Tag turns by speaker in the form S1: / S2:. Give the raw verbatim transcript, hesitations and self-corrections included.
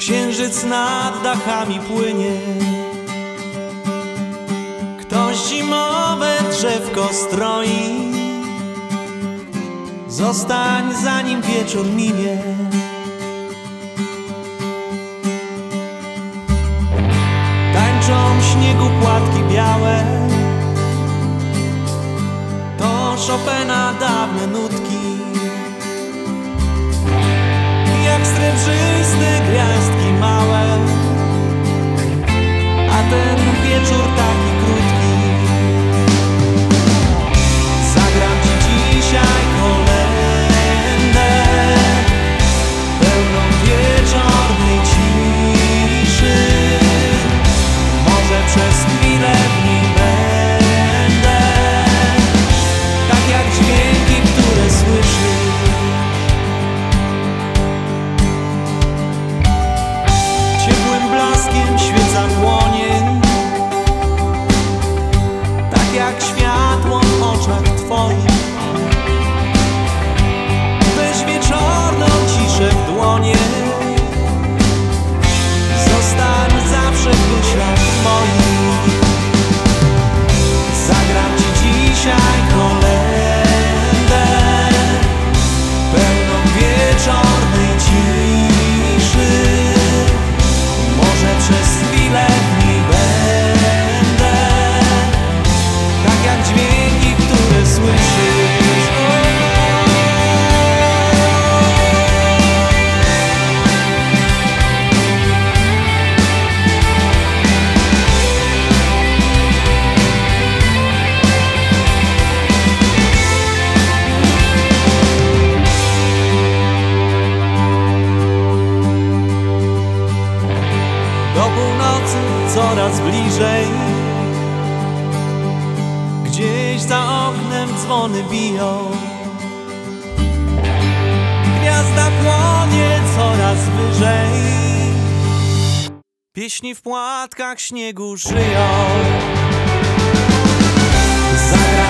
S1: Księżyc nad dachami płynie, ktoś zimowe drzewko stroi. Zostań, zanim wieczór minie. Tańczą w śniegu płatki białe, to Chopina dawne nutki. Jak srebrzyste gwiazdki małe, a ten wieczór taki krótki. Zagram ci dzisiaj kolędę, pełną wieczornej ciszy. Może przez chwilę w niej będę, tak jak dźwięki, które słyszysz. Ciepłym blaskiem świeca płonie, tak jak światło w oczach twoich. Weź wieczorną ciszę w dłonie, zostań zawsze w myślach moich. Zagram ci dzisiaj kolędę, pełną wieczornej ciszy. Może przez chwilę w niej będę, tak jak dźwięki, które słyszysz. Do północy coraz bliżej, gdzieś za oknem dzwony biją. Gwiazda płonie coraz wyżej, pieśni w płatkach śniegu żyją. Zagra